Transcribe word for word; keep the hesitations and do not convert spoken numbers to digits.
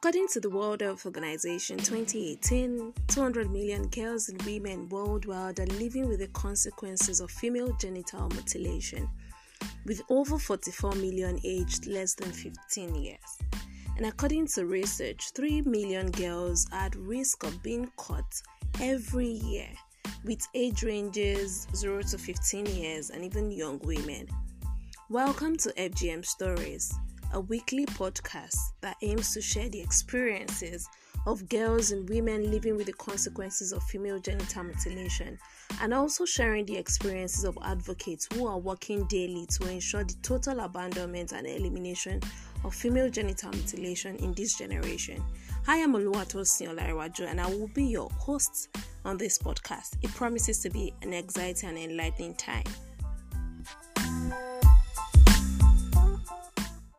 According to the World Health Organization twenty eighteen, two hundred million girls and women worldwide are living with the consequences of female genital mutilation, with over forty-four million aged less than fifteen years. And according to research, three million girls are at risk of being caught every year, with age ranges zero to fifteen years and even young women. Welcome to F G M Stories, a weekly podcast that aims to share the experiences of girls and women living with the consequences of female genital mutilation, and also sharing the experiences of advocates who are working daily to ensure the total abandonment and elimination of female genital mutilation in this generation. Hi, I'm Oluwatosin Olariwaju, and I will be your host on this podcast. It promises to be an exciting and enlightening time.